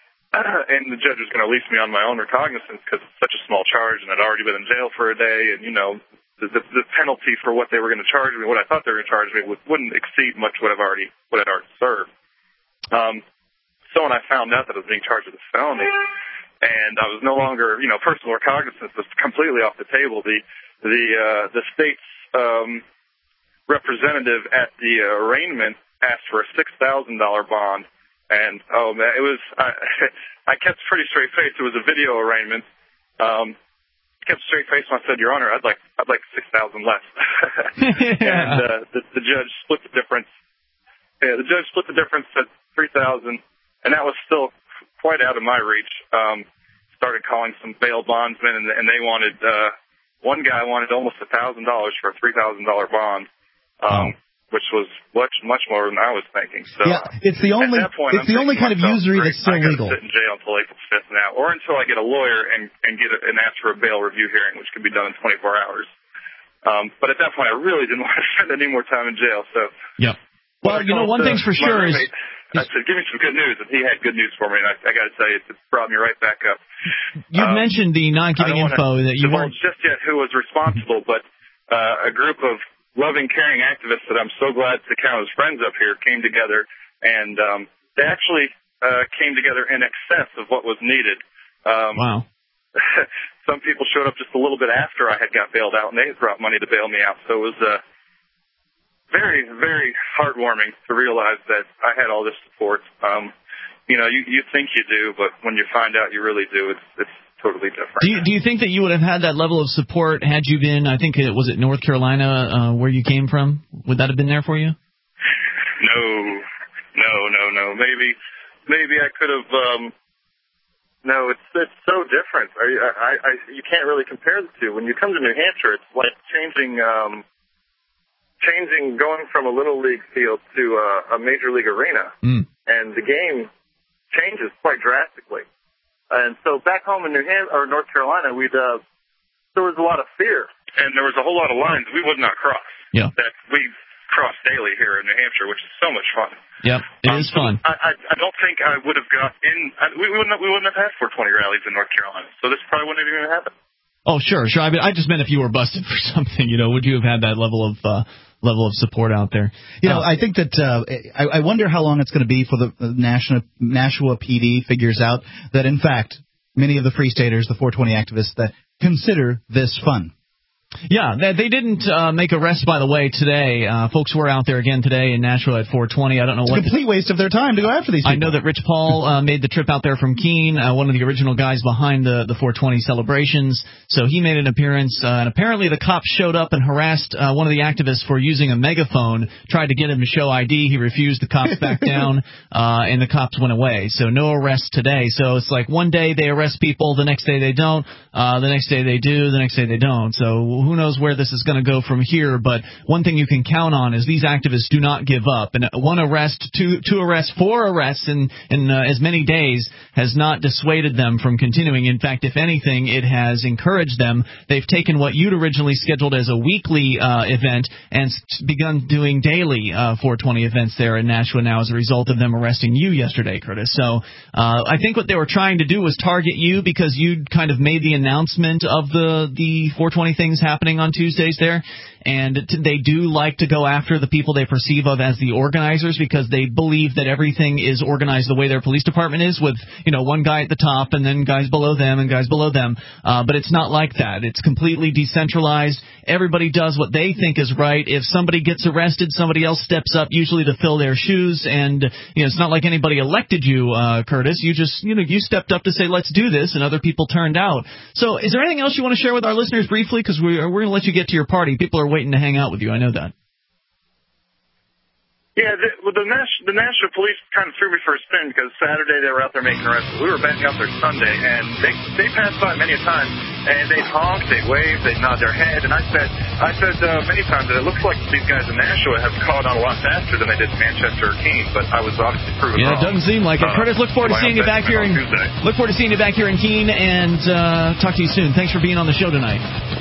and the judge was going to release me on my own recognizance because it's such a small charge, and I'd already been in jail for a day, and, you know, the, the, the penalty for what they were going to charge me, what I thought they were going to charge me, would, wouldn't exceed much what I've already, what I'd already served. Um, so when I found out that I was being charged with a felony, and I was no longer, you know, personal recognizance was completely off the table, the, the, uh, the state's, um, representative at the uh, arraignment asked for a six thousand dollars bond, and, oh, man, it was, I, I kept a pretty straight face. It was a video arraignment. Um, kept a straight face when I said, Your Honor, I'd like, I'd like six thousand dollars less. And, uh, the, the judge split the difference. Yeah, the judge split the difference at three thousand dollars, and that was still quite out of my reach. Um, started calling some bail bondsmen, and, and they wanted, uh, one guy wanted almost a thousand dollars for a three thousand dollars bond. Um, which was much, much more than I was thinking. So yeah, it's the only, point, it's I'm the only kind of myself, usury that's still I gotta legal. Sit in jail until April fifth now, or until I get a lawyer and and get a, and ask for a bail review hearing, which can be done in twenty-four hours. Um, but at that point, I really didn't want to spend any more time in jail. So yeah. Well, you know, one thing's for sure is, is I said, give me some good news, and he had good news for me, and I, I got to tell you, it brought me right back up. You um, mentioned the not giving info that you weren't weren't just yet who was responsible, but uh, a group of loving, caring activists that I'm so glad to count as friends up here came together, and um, they actually uh, came together in excess of what was needed. Um, wow. Some people showed up just a little bit after I had got bailed out, and they had brought money to bail me out. So it was uh, very, very heartwarming to realize that I had all this support. Um, you know, you, you think you do, but when you find out you really do, it's it's totally different. Do you, do you think that you would have had that level of support had you been, I think it was it North Carolina uh, where you came from? Would that have been there for you? No, no, no, no. Maybe, maybe I could have. Um, no, it's it's so different. I, I, I, you can't really compare the two. When you come to New Hampshire, it's like changing, um, changing, going from a little league field to a, a major league arena, mm. and the game changes quite drastically. And so back home in New Hampshire or North Carolina, we'd uh, there was a lot of fear, and there was a whole lot of lines we would not cross. Yeah. That we cross daily here in New Hampshire, which is so much fun. Yep, it um, is fun. I, I I don't think I would have got in. I, we wouldn't we wouldn't have had four twenty rallies in North Carolina, so this probably wouldn't have even happened. Oh, sure, sure. I mean, I just meant if you were busted for something, you know, would you have had that level of uh, level of support out there? You know, uh, I think that uh, I, I wonder how long it's going to be for the Nashua, Nashua P D figures out that, in fact, many of the Free Staters, the four twenty activists, that consider this fun. Yeah, they, they didn't uh, make arrests, by the way, today. Uh, folks were out there again today in Nashua at four twenty. I don't know it's what... It's a complete waste of their time to go after these people. I know that Rich Paul uh, made the trip out there from Keene, uh, one of the original guys behind the, the four twenty celebrations. So he made an appearance, uh, and apparently the cops showed up and harassed uh, one of the activists for using a megaphone, tried to get him to show I D. He refused. The cops backed down, uh, and the cops went away. So no arrests today. So it's like one day they arrest people, the next day they don't, uh, the next day they do, the next day they don't. So who knows where this is going to go from here, but one thing you can count on is these activists do not give up. And one arrest, two, two arrests, four arrests in, in uh, as many days has not dissuaded them from continuing. In fact, if anything, it has encouraged them. They've taken what you'd originally scheduled as a weekly uh, event and begun doing daily uh, four twenty events there in Nashua now as a result of them arresting you yesterday, Curtis. So uh, I think what they were trying to do was target you because you'd kind of made the announcement of the, the four twenty things happening on Tuesdays there, and they do like to go after the people they perceive of as the organizers because they believe that everything is organized the way their police department is, with, you know, one guy at the top and then guys below them and guys below them. Uh, but it's not like that. It's completely decentralized. Everybody does what they think is right. If somebody gets arrested, somebody else steps up, usually to fill their shoes. And, you know, it's not like anybody elected you, uh, Curtis. You just, you know, you stepped up to say, let's do this, and other people turned out. So is there anything else you want to share with our listeners briefly? Because we, we're going to let you get to your party. People are waiting to hang out with you. I know that. Yeah, the, well, the, Nash, the Nashua police kind of threw me for a spin because Saturday they were out there making arrests. We were backing out there Sunday, and they they passed by many a time, and they'd honk, they'd wave, they'd nod their head, and I said I said uh, many times that it looks like these guys in Nashua have caught on a lot faster than they did in Manchester or Keene, but I was obviously proven yeah, wrong. Yeah, it doesn't seem like it. Uh, Curtis, look forward to seeing you back here in Tuesday. Look forward to seeing you back here in Keene, and uh, talk to you soon. Thanks for being on the show tonight.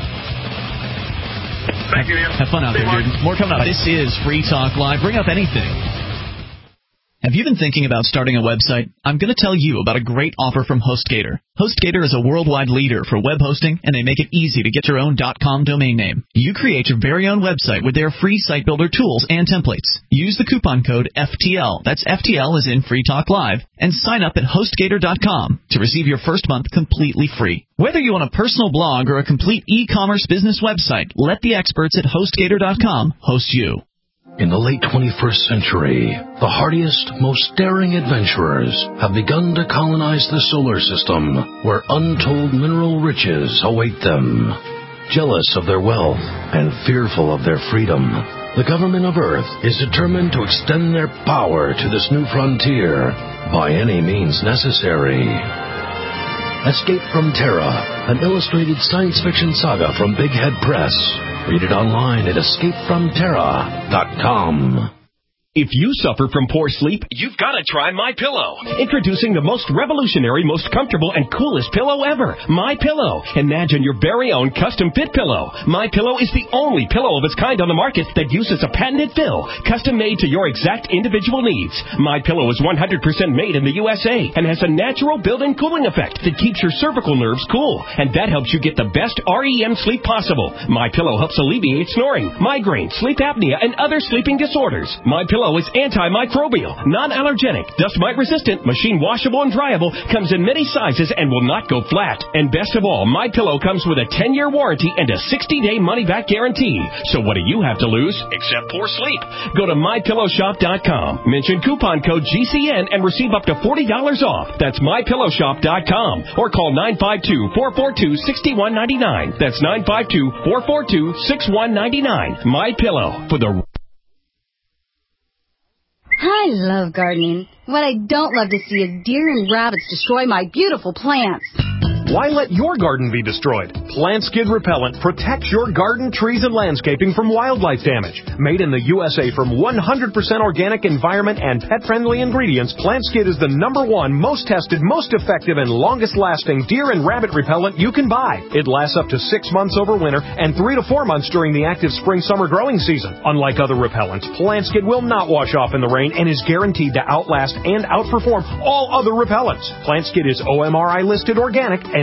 Thank you, Ian. Have fun out there, dude. More coming up. This is Free Talk Live. Bring up anything. Have you been thinking about starting a website? I'm going to tell you about a great offer from HostGator. HostGator is a worldwide leader for web hosting, and they make it easy to get your own .com domain name. You create your very own website with their free site builder tools and templates. Use the coupon code F T L, that's F T L as in Free Talk Live, and sign up at HostGator dot com to receive your first month completely free. Whether you want a personal blog or a complete e-commerce business website, let the experts at HostGator dot com host you. In the late twenty-first century, the hardiest, most daring adventurers have begun to colonize the solar system, where untold mineral riches await them. Jealous of their wealth and fearful of their freedom, the government of Earth is determined to extend their power to this new frontier by any means necessary. Escape from Terra, an illustrated science fiction saga from Big Head Press. Read it online at escape from terra dot com. If you suffer from poor sleep, you've got to try MyPillow. Introducing the most revolutionary, most comfortable, and coolest pillow ever, MyPillow. Imagine your very own custom-fit pillow. MyPillow is the only pillow of its kind on the market that uses a patented fill, custom-made to your exact individual needs. MyPillow is one hundred percent made in the U S A and has a natural built-in cooling effect that keeps your cervical nerves cool, and that helps you get the best R E M sleep possible. MyPillow helps alleviate snoring, migraine, sleep apnea, and other sleeping disorders. MyPillow is antimicrobial, non-allergenic, dust mite resistant, machine washable and dryable, comes in many sizes and will not go flat. And best of all, MyPillow comes with a ten-year warranty and a sixty-day money-back guarantee. So what do you have to lose except poor sleep? Go to my pillow shop dot com, mention coupon code G C N and receive up to forty dollars off. That's my pillow shop dot com, or call nine five two, four four two, six one nine nine. That's nine five two, four four two, six one nine nine. MyPillow, for the I love gardening. What I don't love to see is deer and rabbits destroy my beautiful plants. Why let your garden be destroyed? Plant Skid Repellent protects your garden, trees, and landscaping from wildlife damage. Made in the U S A from one hundred percent organic, environment, and pet-friendly ingredients, Plant Skid is the number one, most tested, most effective, and longest-lasting deer and rabbit repellent you can buy. It lasts up to six months over winter and three to four months during the active spring-summer growing season. Unlike other repellents, Plant Skid will not wash off in the rain and is guaranteed to outlast and outperform all other repellents. Plant Skid is O M R I listed organic and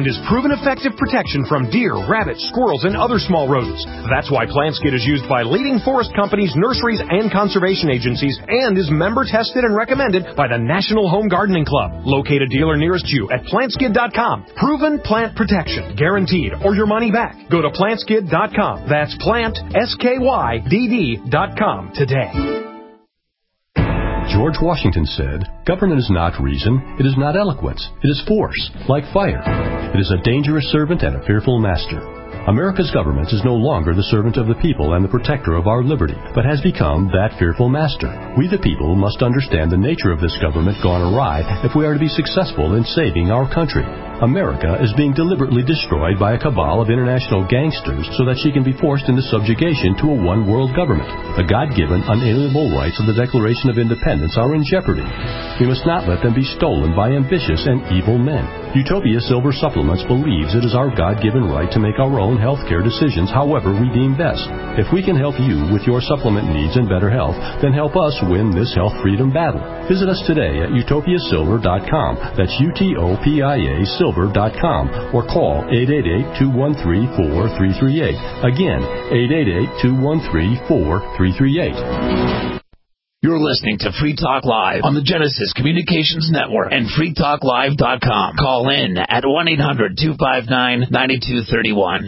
and is proven effective protection from deer, rabbits, squirrels, and other small rodents. That's why PlantSkid is used by leading forest companies, nurseries, and conservation agencies, and is member tested and recommended by the National Home Gardening Club. Locate a dealer nearest you at plant skid dot com. Proven plant protection, guaranteed, or your money back. Go to plant skid dot com. That's plant, S K Y D D dot com today. George Washington said, "Government is not reason, it is not eloquence, it is force, like fire. It is a dangerous servant and a fearful master." America's government is no longer the servant of the people and the protector of our liberty, but has become that fearful master. We the people must understand the nature of this government gone awry if we are to be successful in saving our country. America is being deliberately destroyed by a cabal of international gangsters so that she can be forced into subjugation to a one-world government. The God-given, unalienable rights of the Declaration of Independence are in jeopardy. We must not let them be stolen by ambitious and evil men. Utopia Silver Supplements believes it is our God-given right to make our own health care decisions however we deem best. If we can help you with your supplement needs and better health, then help us win this health freedom battle. Visit us today at utopia silver dot com. That's U T O P I A silver dot com, or call eight eight eight, two one three, four three three eight. Again, eight eight eight, two one three, four three three eight. You're listening to Free Talk Live on the Genesis Communications Network and free talk live dot com. Call in at one eight hundred, two five nine, nine two three one.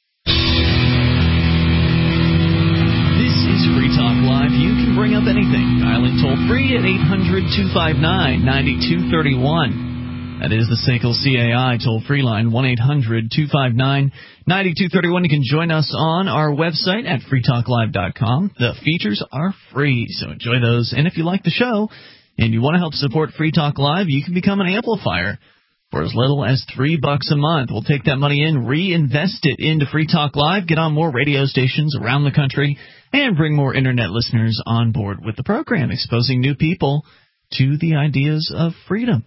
This is Free Talk Live. You can bring up anything. Dialing toll free at eight hundred, two five nine, nine two three one. That is the S A C L C A I toll-free line, one eight hundred, two five nine, nine two three one. You can join us on our website at free talk live dot com. The features are free, so enjoy those. And if you like the show and you want to help support Free Talk Live, you can become an amplifier for as little as three bucks a month. We'll take that money in, reinvest it into Free Talk Live, get on more radio stations around the country, and bring more Internet listeners on board with the program, exposing new people to the ideas of freedom.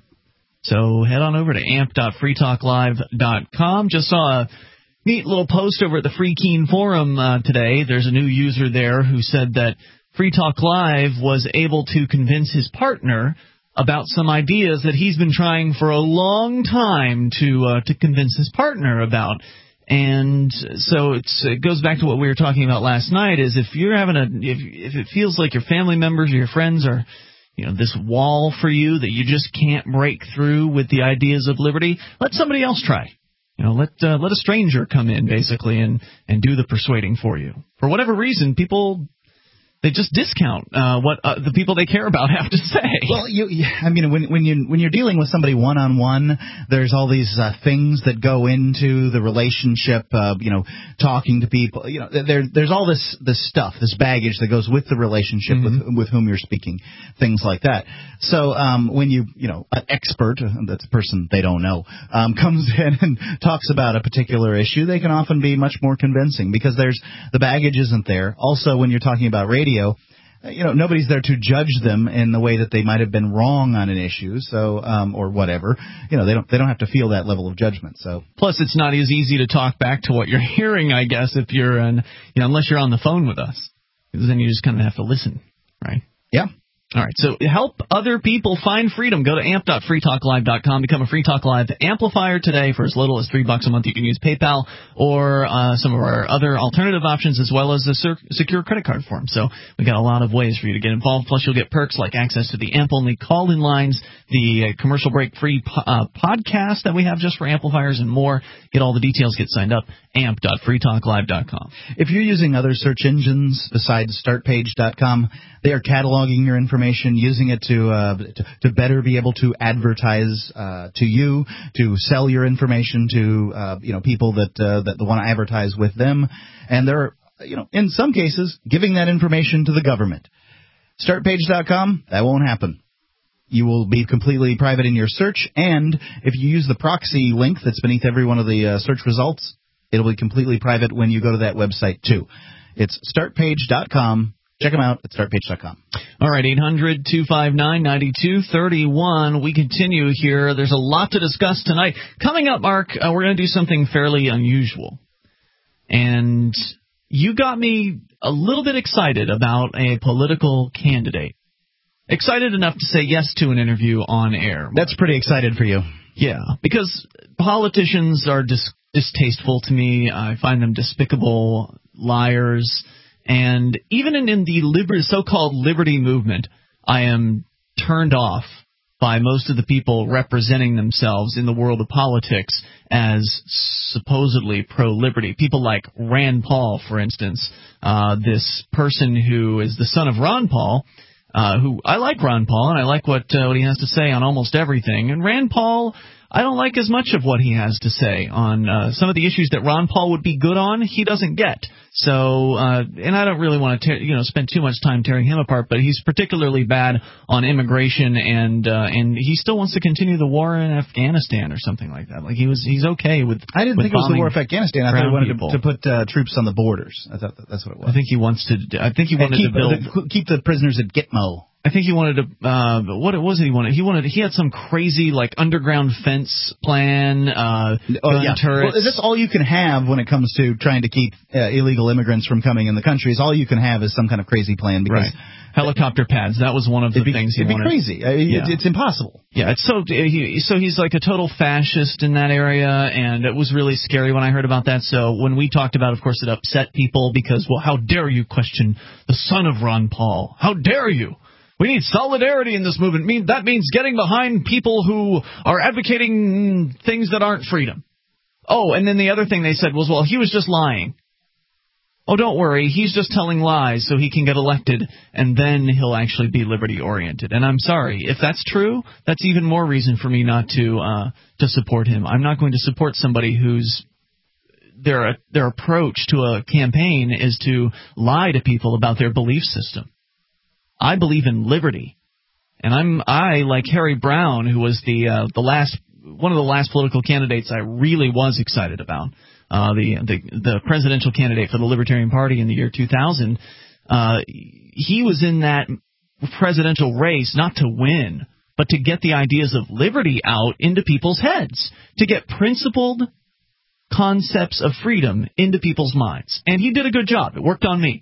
So head on over to amp dot free talk live dot com. Just saw a neat little post over at the Free Keene Forum uh, today. There's a new user there who said that Free Talk Live was able to convince his partner about some ideas that he's been trying for a long time to uh, to convince his partner about. And so it's, it goes back to what we were talking about last night, is if you're having a if if it feels like your family members or your friends are, you know, this wall for you that you just can't break through with the ideas of liberty, let somebody else try. You know, let uh, let a stranger come in, basically, and, and do the persuading for you. For whatever reason, people, they just discount uh, what uh, the people they care about have to say. Well, you, I mean, when when you when you're dealing with somebody one on one, there's all these uh, things that go into the relationship. Uh, you know, talking to people. You know, there there's all this this stuff, this baggage that goes with the relationship mm-hmm. with with whom you're speaking, things like that. So um, when you you know an expert, that's a person they don't know, um, comes in and talks about a particular issue, they can often be much more convincing because there's the baggage isn't there. Also, when you're talking about radio, you know, nobody's there to judge them in the way that they might have been wrong on an issue, so um, or whatever. You know, they don't they don't have to feel that level of judgment. So plus, it's not as easy to talk back to what you're hearing, I guess, if you're in, you know, unless you're on the phone with us, because then you just kind of have to listen, right? Yeah. All right, so help other people find freedom. Go to amp dot free talk live dot com. Become a Free Talk Live amplifier today for as little as three bucks a month. You can use PayPal or uh, some of our other alternative options, as well as a ser- secure credit card form. So we got a lot of ways for you to get involved. Plus, you'll get perks like access to the AMP-only call-in lines, the uh, commercial break-free po- uh, podcast that we have just for amplifiers, and more. Get all the details. Get signed up. amp dot free talk live dot com. If you're using other search engines besides start page dot com, they are cataloging your information, using it to uh, to, to better be able to advertise uh, to you, to sell your information to uh, you know people that uh, that want to advertise with them, and they're you know in some cases giving that information to the government. start page dot com, that won't happen. You will be completely private in your search, and if you use the proxy link that's beneath every one of the uh, search results, it'll be completely private when you go to that website too. It's start page dot com. Check them out at start page dot com. All right, eight hundred, two five nine, nine two three one. We continue here. There's a lot to discuss tonight. Coming up, Mark, uh, we're going to do something fairly unusual. And you got me a little bit excited about a political candidate. excited enough to say yes to an interview on air. That's pretty excited for you. Yeah, because politicians are dis- distasteful to me. I find them despicable, liars, and even in, in the liber- so-called liberty movement, I am turned off by most of the people representing themselves in the world of politics as supposedly pro-liberty. People like Rand Paul, for instance, uh, this person who is the son of Ron Paul, uh, who I like Ron Paul, and I like what, uh, what he has to say on almost everything. And Rand Paul, I don't like as much of what he has to say on uh, some of the issues that Ron Paul would be good on, he doesn't get. So, uh, and I don't really want to, tear, you know, spend too much time tearing him apart, but he's particularly bad on immigration, and uh, and he still wants to continue the war in Afghanistan or something like that. Like he was, he's okay with. I didn't with think it was the war of Afghanistan. I thought he wanted to, to put uh, troops on the borders. I thought that, that's what it was. I think he wants to. I think he wanted keep, to build the, keep the prisoners at Gitmo. I think he wanted to. Uh, what it was it he wanted? He wanted. He had some crazy like underground fence plan. Uh, oh, gun yeah. turrets. Well, that's all you can have when it comes to trying to keep uh, illegal immigrants from coming in the country. Is all you can have is some kind of crazy plan. Because right. Helicopter pads. That was one of the be, things he it'd wanted. It'd be crazy. I mean, yeah. It's impossible. Yeah, it's so he, so he's like a total fascist in that area, and it was really scary when I heard about that. So when we talked about, of course, it upset people because, well, how dare you question the son of Ron Paul? How dare you? We need solidarity in this movement. Mean that means getting behind people who are advocating things that aren't freedom. Oh, and then the other thing they said was, well, he was just lying. Oh, don't worry, he's just telling lies so he can get elected, and then he'll actually be liberty-oriented. And I'm sorry, if that's true, that's even more reason for me not to uh, to support him. I'm not going to support somebody whose their their approach to a campaign is to lie to people about their belief system. I believe in liberty, and I'm I like Harry Brown, who was the uh, the last one of the last political candidates I really was excited about, uh, the the the presidential candidate for the Libertarian Party in the year two thousand. Uh, he was in that presidential race not to win, but to get the ideas of liberty out into people's heads, to get principled concepts of freedom into people's minds, and he did a good job. It worked on me.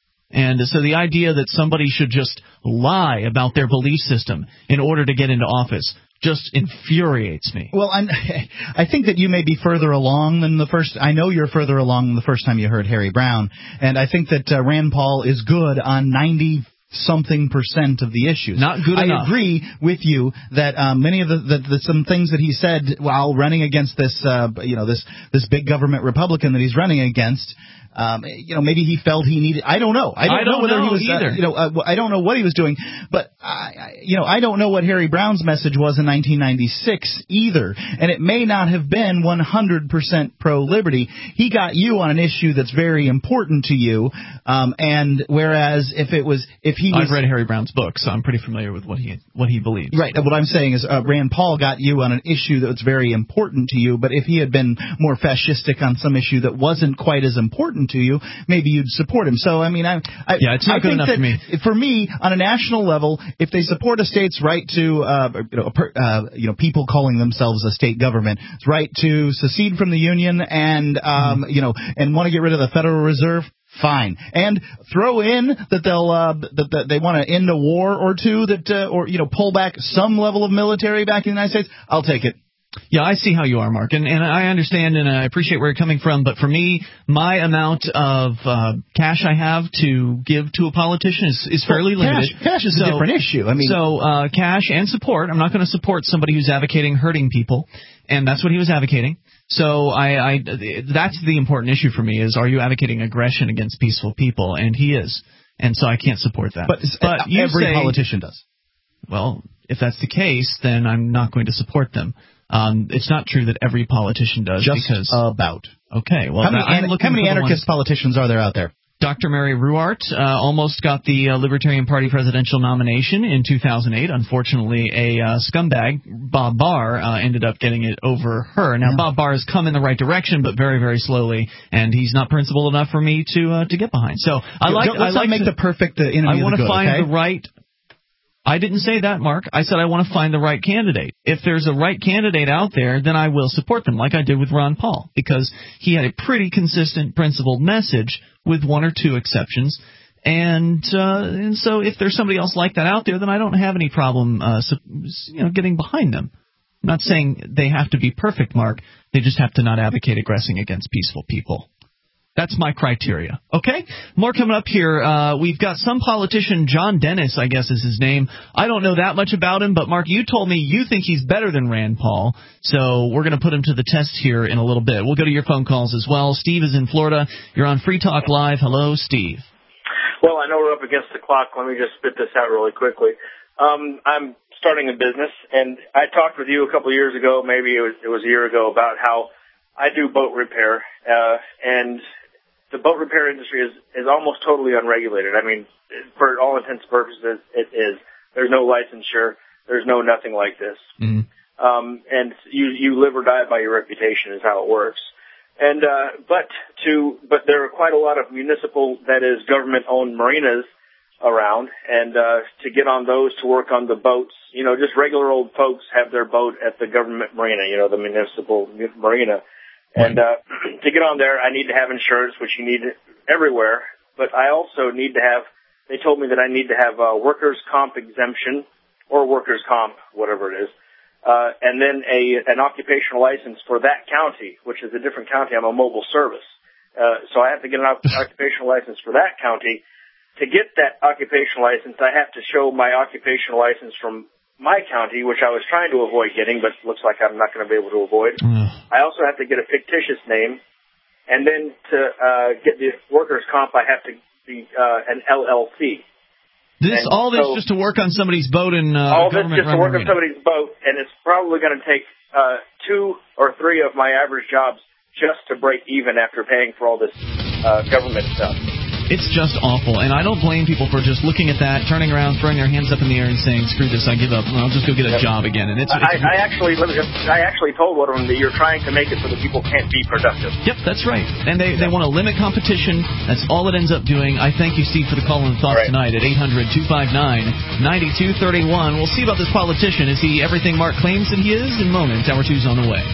And so the idea that somebody should just lie about their belief system in order to get into office just infuriates me. Well, I'm, I think that you may be further along than the first. I know you're further along than the first time you heard Harry Brown, and I think that uh, Rand Paul is good on ninety something percent of the issues. Not good I enough. I agree with you that um, many of the, the, the some things that he said while running against this, uh, you know, this this big government Republican that he's running against. Um, you know, maybe he felt he needed. I don't know. I don't, I don't know whether know he was. either. Uh, you know, uh, I don't know what he was doing. But I, I, you know, I don't know what Harry Brown's message was in nineteen ninety-six either. And it may not have been one hundred percent pro-liberty. He got you on an issue that's very important to you. Um, and whereas if it was, if he was, I've read Harry Brown's book, so I'm pretty familiar with what he what he believes. Right. What I'm saying is uh, Rand Paul got you on an issue that's very important to you. But if he had been more fascistic on some issue that wasn't quite as important to you, maybe you'd support him. So, I mean, I, I, yeah, it's not I good think enough that for me. For me, on a national level, if they support a state's right to, uh, you know, uh, you know, people calling themselves a state government, right to secede from the union and, um, mm-hmm. you know, and want to get rid of the Federal Reserve, fine. And throw in that they'll uh, that, that they want to end a war or two, that uh, or you know, pull back some level of military back in the United States. I'll take it. Yeah, I see how you are, Mark, and, and I understand and I appreciate where you're coming from, but for me, my amount of uh, cash I have to give to a politician is, is fairly well, limited. Cash, cash is so, a different issue. I mean, so uh, cash and support. I'm not going to support somebody who's advocating hurting people, and that's what he was advocating. So I, I that's the important issue for me is, are you advocating aggression against peaceful people? And he is, and so I can't support that. But, but you every say, politician does. Well, if that's the case, then I'm not going to support them. Um, it's not true that every politician does. Just because, about. Okay. Well, how many, I'm an, looking how many for anarchist politicians are there out there? Doctor Mary Ruwart uh, almost got the uh, Libertarian Party presidential nomination in two thousand eight. Unfortunately, a uh, scumbag, Bob Barr, uh, ended up getting it over her. Now, yeah. Bob Barr has come in the right direction, but very, very slowly, and he's not principled enough for me to uh, to get behind. So I like. Let's I like not make to, the perfect uh, enemy. I want to find okay? the right. I didn't say that, Mark. I said I want to find the right candidate. If there's a right candidate out there, then I will support them, like I did with Ron Paul, because he had a pretty consistent, principled message with one or two exceptions. And, uh, and so if there's somebody else like that out there, then I don't have any problem, uh, you know, getting behind them. I'm not saying they have to be perfect, Mark. They just have to not advocate aggressing against peaceful people. That's my criteria. Okay? More coming up here. Uh, we've got some politician, John Dennis, I guess is his name. I don't know that much about him, but Mark, you told me you think he's better than Rand Paul. So we're going to put him to the test here in a little bit. We'll go to your phone calls as well. Steve is in Florida. You're on Free Talk Live. Hello, Steve. Well, I know we're up against the clock. Let me just spit this out really quickly. Um, I'm starting a business, and I talked with you a couple of years ago, maybe it was, it was a year ago, about how I do boat repair, uh, and the boat repair industry is, is almost totally unregulated. I mean, for all intents and purposes, it is. There's no licensure. There's no nothing like this. Mm-hmm. Um, and you, you live or die by your reputation is how it works. And, uh, but to, but there are quite a lot of municipal, that is government-owned marinas around, and, uh, to get on those to work on the boats, you know, just regular old folks have their boat at the government marina, you know, the municipal marina. And, uh, to get on there, I need to have insurance, which you need everywhere, but I also need to have, they told me that I need to have a workers' comp exemption, or workers' comp, whatever it is. Uh, and then a, an occupational license for that county, which is a different county. I'm a mobile service. Uh, so I have to get an occupational license for that county. To get that occupational license, I have to show my occupational license from my county, which I was trying to avoid getting, but looks like I'm not going to be able to avoid. Mm. I also have to get a fictitious name. And then to, uh, get the workers' comp, I have to be, uh, an L L C. This and all this so, just to work on somebody's boat in uh, all this just to work marina. on somebody's boat, and it's probably going to take uh, two or three of my average jobs just to break even after paying for all this uh, government stuff. It's just awful, and I don't blame people for just looking at that, turning around, throwing their hands up in the air, and saying, "Screw this, I give up. I'll just go get a yep. job again." And it's, it's I, I actually, I actually told one of them that you're trying to make it so that people can't be productive. Yep, that's right. And they yep. they want to limit competition. That's all it ends up doing. I thank you, Steve, for the call and the thoughts right. tonight at eight hundred two five nine nine two three one. We'll see about this politician. Is he everything Mark claims that he is? In moments, hour two's on the way.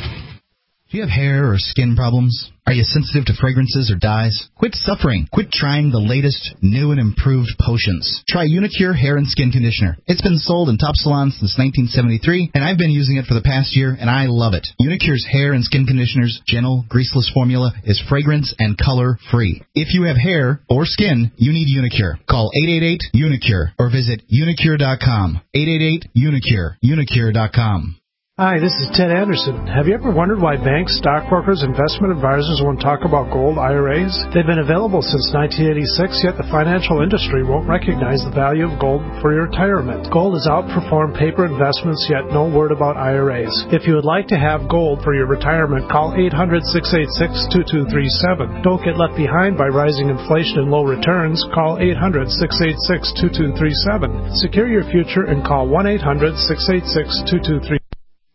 Do you have hair or skin problems? Are you sensitive to fragrances or dyes? Quit suffering. Quit trying the latest, new and improved potions. Try Unicure Hair and Skin Conditioner. It's been sold in top salons since nineteen seventy-three, and I've been using it for the past year, and I love it. Unicure's hair and skin conditioner's gentle, greaseless formula is fragrance and color-free. If you have hair or skin, you need Unicure. Call eight eight eight Unicure or visit unicure dot com. eight eight eight Unicure. unicure dot com. Hi, this is Ted Anderson. Have you ever wondered why banks, stockbrokers, investment advisors won't talk about gold I R As? They've been available since nineteen eighty-six, yet the financial industry won't recognize the value of gold for your retirement. Gold has outperformed paper investments, yet no word about I R As. If you would like to have gold for your retirement, call eight hundred six eight six two two three seven. Don't get left behind by rising inflation and low returns. Call eight hundred six eight six two two three seven. Secure your future and call one eight hundred six eight six two two three seven.